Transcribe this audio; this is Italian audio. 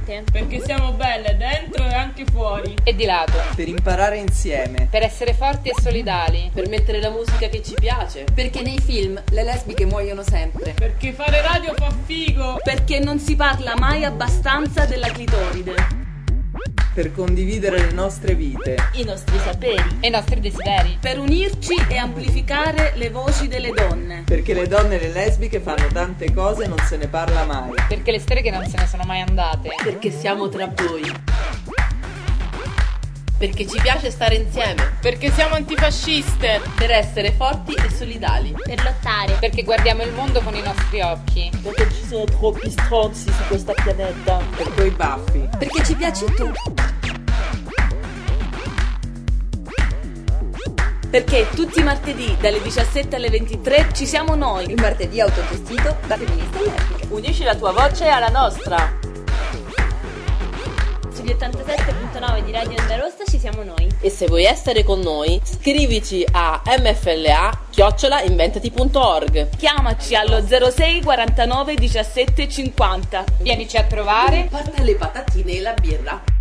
veramente. Perché siamo belle dentro e anche fuori. E di lato. Per imparare insieme. Per essere forti e solidali. Per mettere la musica che ci piace. Perché nei film le lesbiche muoiono sempre. Perché fare radio fa figo. Perché non si parla mai abbastanza della clitoride. Per condividere le nostre vite, I nostri saperi. E i nostri desideri. Per unirci e amplificare le voci delle donne. perché le donne e le lesbiche fanno tante cose e non se ne parla mai. Perché le streghe non se ne sono mai andate. Perché siamo tra voi. Perché ci piace stare insieme. Perché siamo antifasciste. Per essere forti e solidali. Per lottare. Perché guardiamo il mondo con i nostri occhi. Perché ci sono troppi stronzi su questa pianeta. Per quei baffi. Perché ci piaci tu. Perché tutti i martedì dalle 17 alle 23 ci siamo noi. Il martedì autogestito da femministe lesbiche. Unisci la tua voce alla nostra. Sugli 87.9 di Radio Onda Rossa ci siamo noi. E se vuoi essere con noi, scrivici a mfla@inventati.org. Chiamaci allo 06 49 17 50. Vienici a trovare. Porta le patatine e la birra.